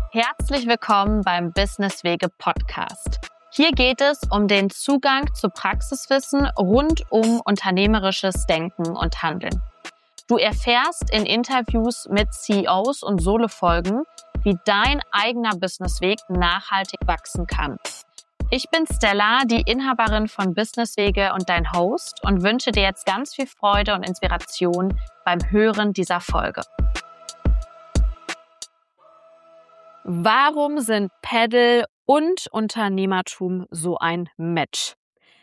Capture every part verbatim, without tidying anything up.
Herzlich willkommen beim Businesswege Podcast. Hier geht es um den Zugang zu Praxiswissen rund um unternehmerisches Denken und Handeln. Du erfährst in Interviews mit C E Os und Solo-Folgen, wie dein eigener Businessweg nachhaltig wachsen kann. Ich bin Stella, die Inhaberin von Businesswege und dein Host und wünsche dir jetzt ganz viel Freude und Inspiration beim Hören dieser Folge. Warum sind Paddle und Unternehmertum so ein Match?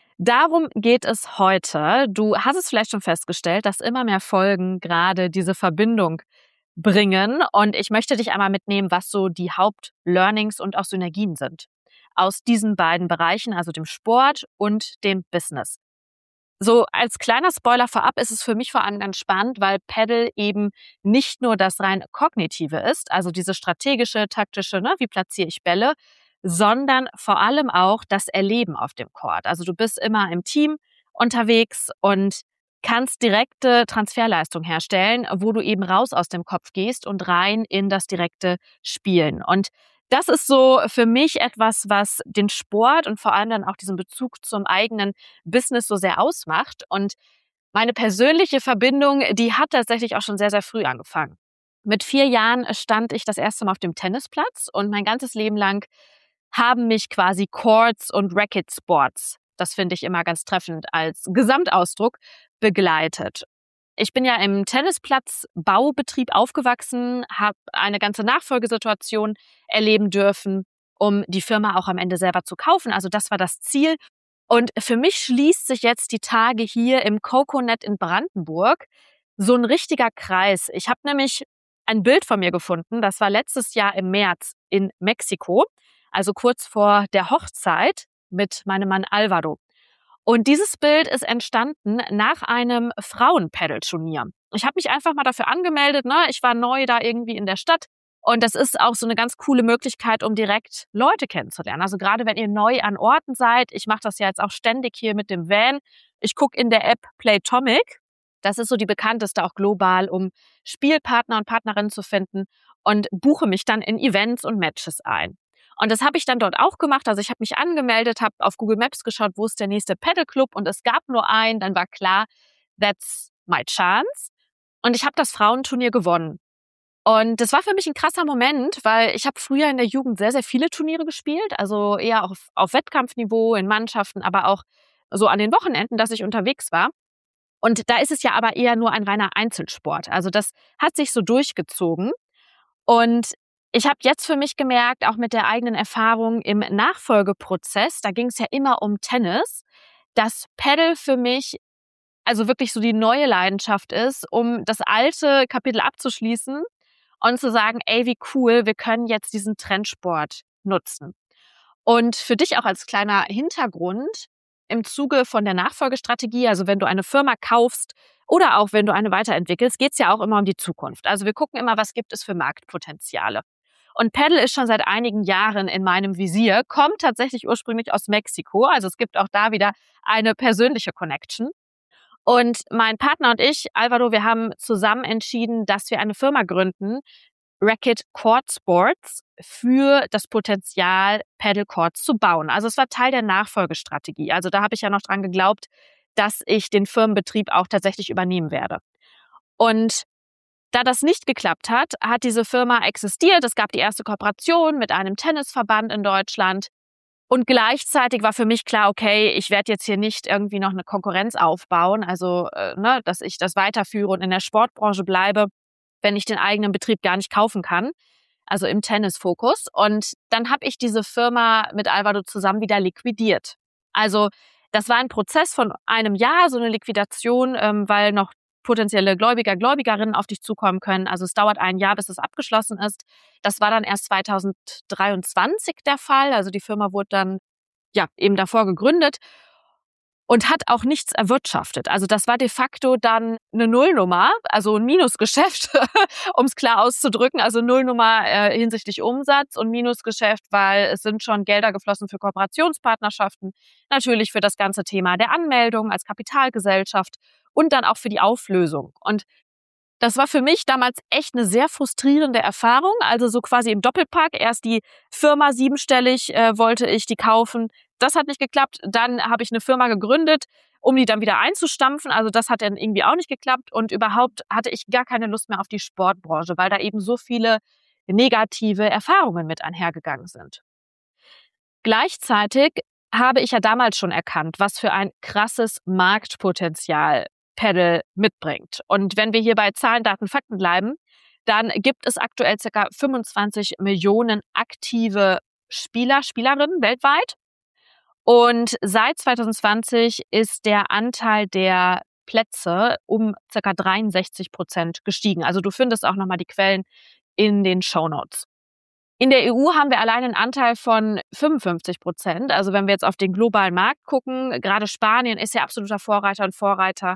Darum geht es heute. Du hast es vielleicht schon festgestellt, dass immer mehr Folgen gerade diese Verbindung bringen. Und ich möchte dich einmal mitnehmen, was so die Haupt-Learnings und auch Synergien sind aus diesen beiden Bereichen, also dem Sport und dem Business. So als kleiner Spoiler vorab ist es für mich vor allem ganz spannend, weil Paddle eben nicht nur das rein Kognitive ist, also diese strategische, taktische, ne, wie platziere ich Bälle, sondern vor allem auch das Erleben auf dem Court. Also du bist immer im Team unterwegs und kannst direkte Transferleistung herstellen, wo du eben raus aus dem Kopf gehst und rein in das direkte Spielen. Und das ist so für mich etwas, was den Sport und vor allem dann auch diesen Bezug zum eigenen Business so sehr ausmacht. Und meine persönliche Verbindung, die hat tatsächlich auch schon sehr, sehr früh angefangen. Mit vier Jahren stand ich das erste Mal auf dem Tennisplatz und mein ganzes Leben lang haben mich quasi Courts und Racket Sports, das finde ich immer ganz treffend als Gesamtausdruck, begleitet. Ich bin ja im Tennisplatzbaubetrieb aufgewachsen, habe eine ganze Nachfolgesituation erleben dürfen, um die Firma auch am Ende selber zu kaufen. Also das war das Ziel. Und für mich schließt sich jetzt die Tage hier im Coconet in Brandenburg so ein richtiger Kreis. Ich habe nämlich ein Bild von mir gefunden, das war letztes Jahr im März in Mexiko, also kurz vor der Hochzeit mit meinem Mann Alvaro. Und dieses Bild ist entstanden nach einem Frauen-Paddle-Turnier. Ich habe mich einfach mal dafür angemeldet, ne? Ich war neu da irgendwie in der Stadt und das ist auch so eine ganz coole Möglichkeit, um direkt Leute kennenzulernen. Also gerade wenn ihr neu an Orten seid, ich mache das ja jetzt auch ständig hier mit dem Van. Ich gucke in der App Playtomic. Das ist so die bekannteste auch global, um Spielpartner und Partnerinnen zu finden und buche mich dann in Events und Matches ein. Und das habe ich dann dort auch gemacht. Also ich habe mich angemeldet, habe auf Google Maps geschaut, wo ist der nächste Paddle Club und es gab nur einen. Dann war klar, that's my chance. Und ich habe das Frauenturnier gewonnen. Und das war für mich ein krasser Moment, weil ich habe früher in der Jugend sehr, sehr viele Turniere gespielt. Also eher auf, auf Wettkampfniveau, in Mannschaften, aber auch so an den Wochenenden, dass ich unterwegs war. Und da ist es ja aber eher nur ein reiner Einzelsport. Also das hat sich so durchgezogen. Und ich habe jetzt für mich gemerkt, auch mit der eigenen Erfahrung im Nachfolgeprozess, da ging es ja immer um Tennis, dass Paddle für mich also wirklich so die neue Leidenschaft ist, um das alte Kapitel abzuschließen und zu sagen, ey, wie cool, wir können jetzt diesen Trendsport nutzen. Und für dich auch als kleiner Hintergrund, im Zuge von der Nachfolgestrategie, also wenn du eine Firma kaufst oder auch wenn du eine weiterentwickelst, geht es ja auch immer um die Zukunft. Also wir gucken immer, was gibt es für Marktpotenziale. Und Paddle ist schon seit einigen Jahren in meinem Visier, kommt tatsächlich ursprünglich aus Mexiko. Also es gibt auch da wieder eine persönliche Connection. Und mein Partner und ich, Alvaro, wir haben zusammen entschieden, dass wir eine Firma gründen, Racket Court Sports, für das Potenzial, Paddle Courts zu bauen. Also es war Teil der Nachfolgestrategie. Also da habe ich ja noch dran geglaubt, dass ich den Firmenbetrieb auch tatsächlich übernehmen werde. Und da das nicht geklappt hat, hat diese Firma existiert. Es gab die erste Kooperation mit einem Tennisverband in Deutschland. Und gleichzeitig war für mich klar, okay, ich werde jetzt hier nicht irgendwie noch eine Konkurrenz aufbauen, also äh, ne, dass ich das weiterführe und in der Sportbranche bleibe, wenn ich den eigenen Betrieb gar nicht kaufen kann, also im Tennisfokus. Und dann habe ich diese Firma mit Alvaro zusammen wieder liquidiert. Also das war ein Prozess von einem Jahr, so eine Liquidation, ähm, weil noch potenzielle Gläubiger, Gläubigerinnen auf dich zukommen können. Also es dauert ein Jahr, bis es abgeschlossen ist. Das war dann erst zweitausenddreiundzwanzig der Fall. Also die Firma wurde dann ja eben davor gegründet und hat auch nichts erwirtschaftet. Also das war de facto dann eine Nullnummer, also ein Minusgeschäft, um es klar auszudrücken. Also Nullnummer äh, hinsichtlich Umsatz und Minusgeschäft, weil es sind schon Gelder geflossen für Kooperationspartnerschaften, natürlich für das ganze Thema der Anmeldung als Kapitalgesellschaft und dann auch für die Auflösung. Und Das war für mich damals echt eine sehr frustrierende Erfahrung. Also so quasi im Doppelpack. Erst die Firma siebenstellig äh, wollte ich die kaufen. Das hat nicht geklappt. Dann habe ich eine Firma gegründet, um die dann wieder einzustampfen. Also das hat dann irgendwie auch nicht geklappt. Und überhaupt hatte ich gar keine Lust mehr auf die Sportbranche, weil da eben so viele negative Erfahrungen mit einhergegangen sind. Gleichzeitig habe ich ja damals schon erkannt, was für ein krasses Marktpotenzial Paddle mitbringt. Und wenn wir hier bei Zahlen, Daten, Fakten bleiben, dann gibt es aktuell ca. fünfundzwanzig Millionen aktive Spieler, Spielerinnen weltweit. Und seit zwanzig zwanzig ist der Anteil der Plätze um ca. dreiundsechzig Prozent gestiegen. Also du findest auch nochmal die Quellen in den Shownotes. In der E U haben wir allein einen Anteil von fünfundfünfzig Prozent. Also wenn wir jetzt auf den globalen Markt gucken, gerade Spanien ist ja absoluter Vorreiter und Vorreiterin,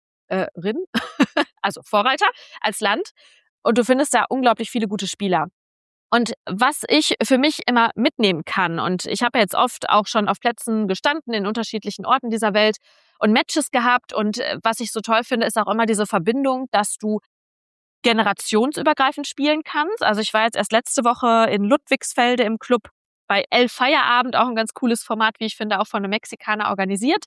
also Vorreiter als Land. Und du findest da unglaublich viele gute Spieler. Und was ich für mich immer mitnehmen kann, und ich habe jetzt oft auch schon auf Plätzen gestanden in unterschiedlichen Orten dieser Welt und Matches gehabt. Und was ich so toll finde, ist auch immer diese Verbindung, dass du generationsübergreifend spielen kannst. Also ich war jetzt erst letzte Woche in Ludwigsfelde im Club bei El Feierabend, auch ein ganz cooles Format, wie ich finde, auch von einem Mexikaner organisiert.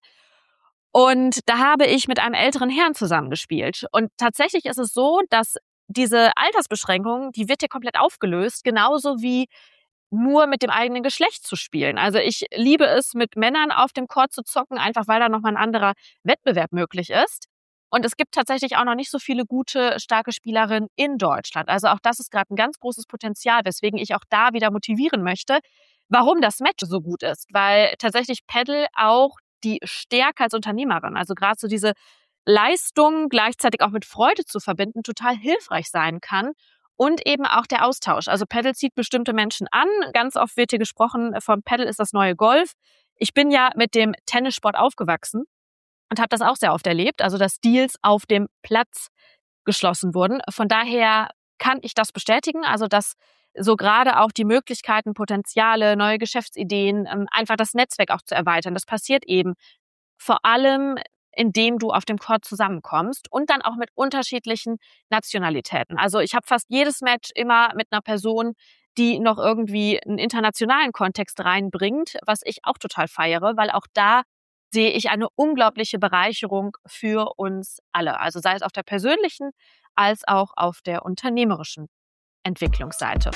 Und da habe ich mit einem älteren Herrn zusammengespielt. Und tatsächlich ist es so, dass diese Altersbeschränkung, die wird hier komplett aufgelöst, genauso wie nur mit dem eigenen Geschlecht zu spielen. Also ich liebe es, mit Männern auf dem Court zu zocken, einfach weil da nochmal ein anderer Wettbewerb möglich ist. Und es gibt tatsächlich auch noch nicht so viele gute, starke Spielerinnen in Deutschland. Also auch das ist gerade ein ganz großes Potenzial, weswegen ich auch da wieder motivieren möchte, warum das Match so gut ist. Weil tatsächlich Paddle auch die Stärke als Unternehmerin, also gerade so diese Leistung gleichzeitig auch mit Freude zu verbinden, total hilfreich sein kann. Und eben auch der Austausch. Also Paddle zieht bestimmte Menschen an. Ganz oft wird hier gesprochen, vom Paddle ist das neue Golf. Ich bin ja mit dem Tennissport aufgewachsen und habe das auch sehr oft erlebt, also dass Deals auf dem Platz geschlossen wurden. Von daher kann ich das bestätigen, also dass so gerade auch die Möglichkeiten, Potenziale, neue Geschäftsideen, einfach das Netzwerk auch zu erweitern. Das passiert eben vor allem, indem du auf dem Court zusammenkommst und dann auch mit unterschiedlichen Nationalitäten. Also ich habe fast jedes Match immer mit einer Person, die noch irgendwie einen internationalen Kontext reinbringt, was ich auch total feiere, weil auch da sehe ich eine unglaubliche Bereicherung für uns alle. Also sei es auf der persönlichen als auch auf der unternehmerischen Entwicklungsseite.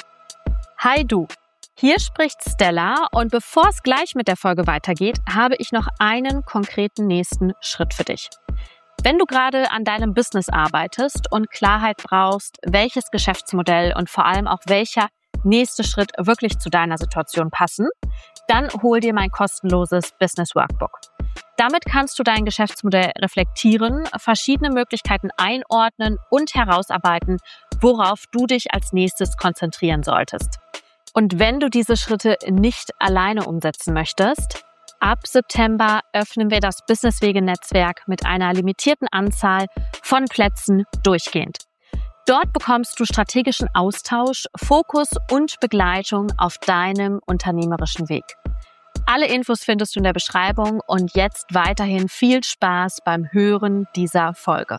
Hi du, hier spricht Stella und bevor es gleich mit der Folge weitergeht, habe ich noch einen konkreten nächsten Schritt für dich. Wenn du gerade an deinem Business arbeitest und Klarheit brauchst, welches Geschäftsmodell und vor allem auch welcher nächste Schritt wirklich zu deiner Situation passen, dann hol dir mein kostenloses Business Workbook. Damit kannst du dein Geschäftsmodell reflektieren, verschiedene Möglichkeiten einordnen und herausarbeiten, worauf du dich als nächstes konzentrieren solltest. Und wenn du diese Schritte nicht alleine umsetzen möchtest, ab September öffnen wir das Businesswege-Netzwerk mit einer limitierten Anzahl von Plätzen durchgehend. Dort bekommst du strategischen Austausch, Fokus und Begleitung auf deinem unternehmerischen Weg. Alle Infos findest du in der Beschreibung und jetzt weiterhin viel Spaß beim Hören dieser Folge.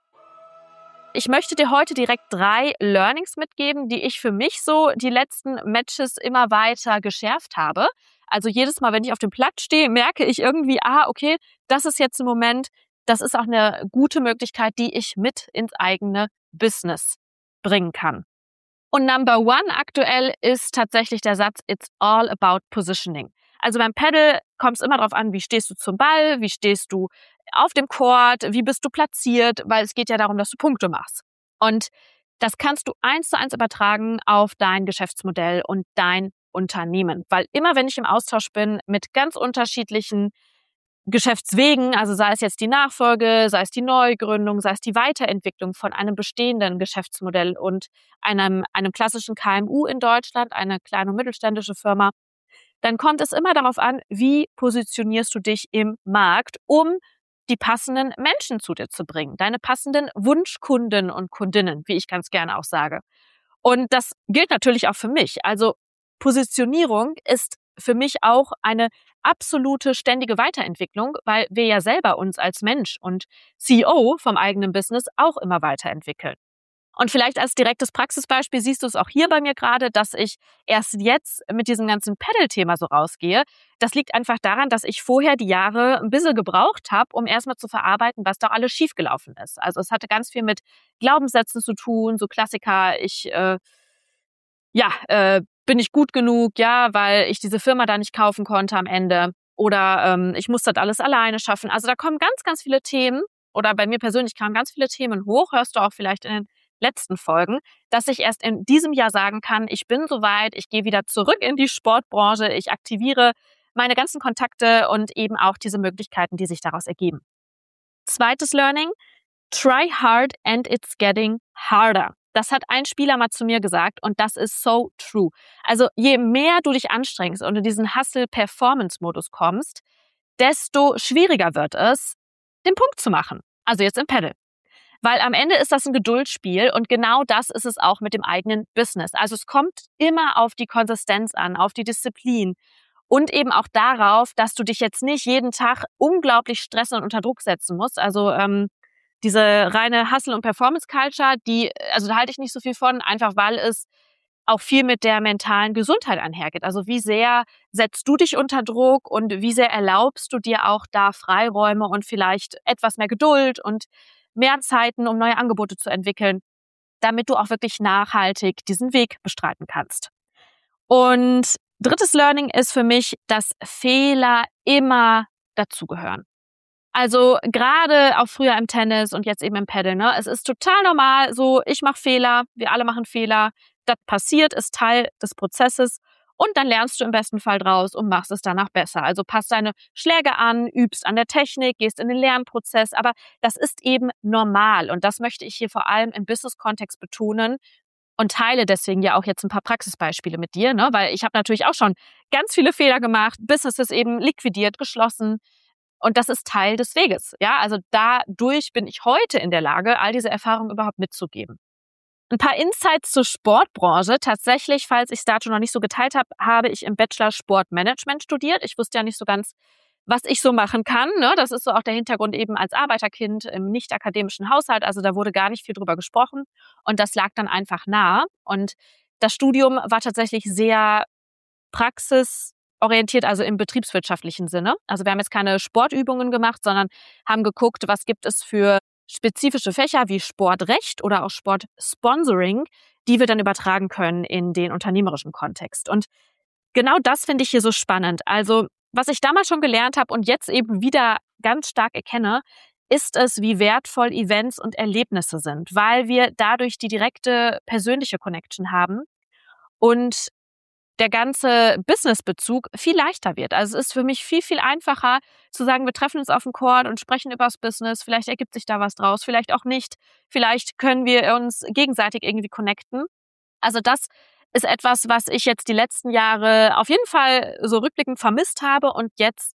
Ich möchte dir heute direkt drei Learnings mitgeben, die ich für mich so die letzten Matches immer weiter geschärft habe. Also jedes Mal, wenn ich auf dem Platz stehe, merke ich irgendwie, ah, okay, das ist jetzt ein Moment, das ist auch eine gute Möglichkeit, die ich mit ins eigene Business bringen kann. Und Number One aktuell ist tatsächlich der Satz, it's all about positioning. Also beim Paddle kommt es immer darauf an, wie stehst du zum Ball, wie stehst du auf dem Court, wie bist du platziert, weil es geht ja darum, dass du Punkte machst. Und das kannst du eins zu eins übertragen auf dein Geschäftsmodell und dein Unternehmen. Weil immer, wenn ich im Austausch bin mit ganz unterschiedlichen Geschäftswegen, also sei es jetzt die Nachfolge, sei es die Neugründung, sei es die Weiterentwicklung von einem bestehenden Geschäftsmodell und einem, einem klassischen K M U in Deutschland, eine kleine und mittelständische Firma, dann kommt es immer darauf an, wie positionierst du dich im Markt, um die passenden Menschen zu dir zu bringen, deine passenden Wunschkunden und Kundinnen, wie ich ganz gerne auch sage. Und das gilt natürlich auch für mich. Also Positionierung ist für mich auch eine absolute ständige Weiterentwicklung, weil wir ja selber uns als Mensch und C E O vom eigenen Business auch immer weiterentwickeln. Und vielleicht als direktes Praxisbeispiel siehst du es auch hier bei mir gerade, dass ich erst jetzt mit diesem ganzen Paddle-Thema so rausgehe. Das liegt einfach daran, dass ich vorher die Jahre ein bisschen gebraucht habe, um erstmal zu verarbeiten, was da alles schiefgelaufen ist. Also es hatte ganz viel mit Glaubenssätzen zu tun, so Klassiker, ich äh, ja, äh, bin ich gut genug, ja, weil ich diese Firma da nicht kaufen konnte am Ende. Oder ähm, ich muss das alles alleine schaffen. Also da kommen ganz, ganz viele Themen. Oder bei mir persönlich kamen ganz viele Themen hoch, hörst du auch vielleicht in den letzten Folgen, dass ich erst in diesem Jahr sagen kann, ich bin soweit, ich gehe wieder zurück in die Sportbranche, ich aktiviere meine ganzen Kontakte und eben auch diese Möglichkeiten, die sich daraus ergeben. Zweites Learning, try hard and it's getting harder. Das hat ein Spieler mal zu mir gesagt und das ist so true. Also je mehr du dich anstrengst und in diesen Hustle-Performance-Modus kommst, desto schwieriger wird es, den Punkt zu machen. Also jetzt im Paddle. Weil am Ende ist das ein Geduldsspiel und genau das ist es auch mit dem eigenen Business. Also es kommt immer auf die Konsistenz an, auf die Disziplin und eben auch darauf, dass du dich jetzt nicht jeden Tag unglaublich stressen und unter Druck setzen musst. Also ähm, diese reine Hustle- und Performance-Culture, die, also da halte ich nicht so viel von, einfach weil es auch viel mit der mentalen Gesundheit einhergeht. Also wie sehr setzt du dich unter Druck und wie sehr erlaubst du dir auch da Freiräume und vielleicht etwas mehr Geduld und mehr Zeiten, um neue Angebote zu entwickeln, damit du auch wirklich nachhaltig diesen Weg bestreiten kannst. Und drittes Learning ist für mich, dass Fehler immer dazugehören. Also gerade auch früher im Tennis und jetzt eben im Paddle, ne? Es ist total normal, so ich mache Fehler, wir alle machen Fehler, das passiert, ist Teil des Prozesses und dann lernst du im besten Fall draus und machst es danach besser. Also passt deine Schläge an, übst an der Technik, gehst in den Lernprozess, aber das ist eben normal und das möchte ich hier vor allem im Business-Kontext betonen und teile deswegen ja auch jetzt ein paar Praxisbeispiele mit dir, ne? Weil ich habe natürlich auch schon ganz viele Fehler gemacht, Businesses eben liquidiert, geschlossen. Und das ist Teil des Weges. Ja, also dadurch bin ich heute in der Lage, all diese Erfahrungen überhaupt mitzugeben. Ein paar Insights zur Sportbranche. Tatsächlich, falls ich es dazu noch nicht so geteilt habe, habe ich im Bachelor Sportmanagement studiert. Ich wusste ja nicht so ganz, was ich so machen kann. Ne? Das ist so auch der Hintergrund eben als Arbeiterkind im nicht akademischen Haushalt. Also da wurde gar nicht viel drüber gesprochen. Und das lag dann einfach nah. Und das Studium war tatsächlich sehr praxisorientiert, also im betriebswirtschaftlichen Sinne. Also wir haben jetzt keine Sportübungen gemacht, sondern haben geguckt, was gibt es für spezifische Fächer wie Sportrecht oder auch Sportsponsoring, die wir dann übertragen können in den unternehmerischen Kontext. Und genau das finde ich hier so spannend. Also was ich damals schon gelernt habe und jetzt eben wieder ganz stark erkenne, ist es, wie wertvoll Events und Erlebnisse sind, weil wir dadurch die direkte persönliche Connection haben und der ganze Businessbezug viel leichter wird. Also es ist für mich viel, viel einfacher zu sagen, wir treffen uns auf dem Court und sprechen über das Business. Vielleicht ergibt sich da was draus, vielleicht auch nicht. Vielleicht können wir uns gegenseitig irgendwie connecten. Also das ist etwas, was ich jetzt die letzten Jahre auf jeden Fall so rückblickend vermisst habe und jetzt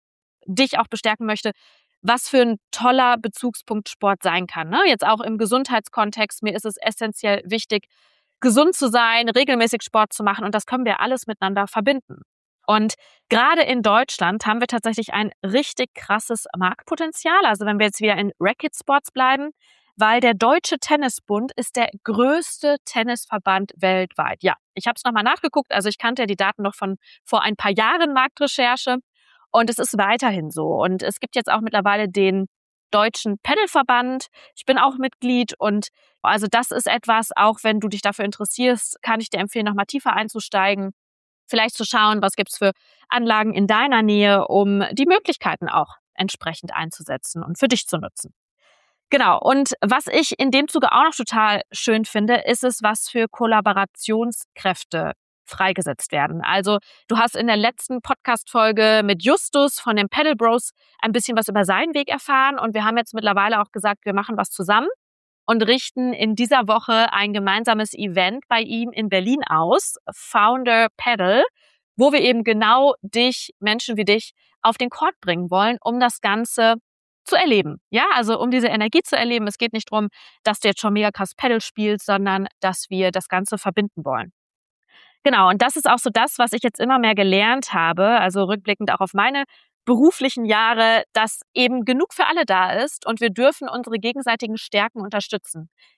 dich auch bestärken möchte, was für ein toller Bezugspunkt Sport sein kann. Ne? Jetzt auch im Gesundheitskontext, mir ist es essentiell wichtig, gesund zu sein, regelmäßig Sport zu machen und das können wir alles miteinander verbinden. Und gerade in Deutschland haben wir tatsächlich ein richtig krasses Marktpotenzial. Also wenn wir jetzt wieder in Racket Sports bleiben, weil der Deutsche Tennisbund ist der größte Tennisverband weltweit. Ja, ich habe es nochmal nachgeguckt, also ich kannte ja die Daten noch von vor ein paar Jahren Marktrecherche und es ist weiterhin so. Und es gibt jetzt auch mittlerweile den Deutschen Paddelverband. Ich bin auch Mitglied und also das ist etwas, auch wenn du dich dafür interessierst, kann ich dir empfehlen, nochmal tiefer einzusteigen, vielleicht zu schauen, was gibt's für Anlagen in deiner Nähe, um die Möglichkeiten auch entsprechend einzusetzen und für dich zu nutzen. Genau, und was ich in dem Zuge auch noch total schön finde, ist es, was für Kollaborationskräfte freigesetzt werden. Also du hast in der letzten Podcast-Folge mit Justus von den Paddle Bros ein bisschen was über seinen Weg erfahren und wir haben jetzt mittlerweile auch gesagt, wir machen was zusammen und richten in dieser Woche ein gemeinsames Event bei ihm in Berlin aus, Founder Paddle, wo wir eben genau dich, Menschen wie dich, auf den Court bringen wollen, um das Ganze zu erleben. Ja, also um diese Energie zu erleben. Es geht nicht darum, dass du jetzt schon mega krass Paddle spielst, sondern dass wir das Ganze verbinden wollen. Genau, und das ist auch so das, was ich jetzt immer mehr gelernt habe, also rückblickend auch auf meine beruflichen Jahre, dass eben genug für alle da ist und wir dürfen unsere gegenseitigen Stärken unterstützen.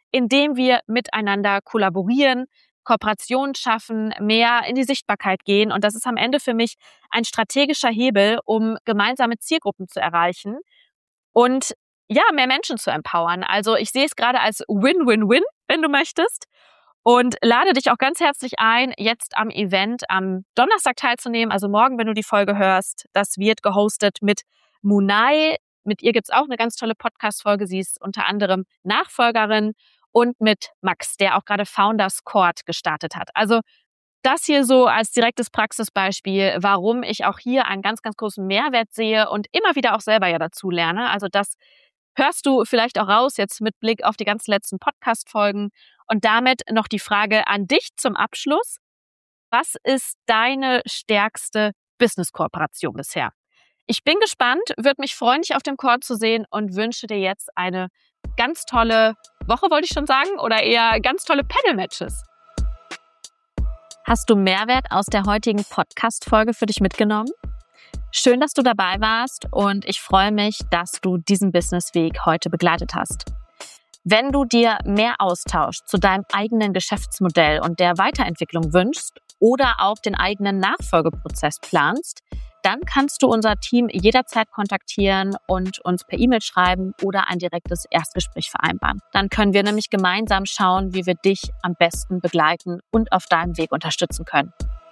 indem wir miteinander kollaborieren, Kooperationen schaffen, mehr in die Sichtbarkeit gehen. Und das ist am Ende für mich ein strategischer Hebel, um gemeinsame Zielgruppen zu erreichen und ja, mehr Menschen zu empowern. Also ich sehe es gerade als Win-Win-Win, wenn du möchtest. Und lade dich auch ganz herzlich ein, jetzt am Event am Donnerstag teilzunehmen, also morgen, wenn du die Folge hörst. Das wird gehostet mit Munay. Mit ihr gibt's auch eine ganz tolle Podcast-Folge. Sie ist unter anderem Nachfolgerin. Und mit Max, der auch gerade Founders Court gestartet hat. Also das hier so als direktes Praxisbeispiel, warum ich auch hier einen ganz, ganz großen Mehrwert sehe und immer wieder auch selber ja dazu lerne. Also das hörst du vielleicht auch raus, jetzt mit Blick auf die ganzen letzten Podcast-Folgen. Und damit noch die Frage an dich zum Abschluss. Was ist deine stärkste Business-Kooperation bisher? Ich bin gespannt, würde mich freuen, dich auf dem Call zu sehen und wünsche dir jetzt eine ganz tolle Woche, wollte ich schon sagen, oder eher ganz tolle Panel-Matches. Hast du Mehrwert aus der heutigen Podcast-Folge für dich mitgenommen? Schön, dass du dabei warst und ich freue mich, dass du diesen Businessweg heute begleitet hast. Wenn du dir mehr Austausch zu deinem eigenen Geschäftsmodell und der Weiterentwicklung wünschst oder auch den eigenen Nachfolgeprozess planst, dann kannst du unser Team jederzeit kontaktieren und uns per E-Mail schreiben oder ein direktes Erstgespräch vereinbaren. Dann können wir nämlich gemeinsam schauen, wie wir dich am besten begleiten und auf deinem Weg unterstützen können.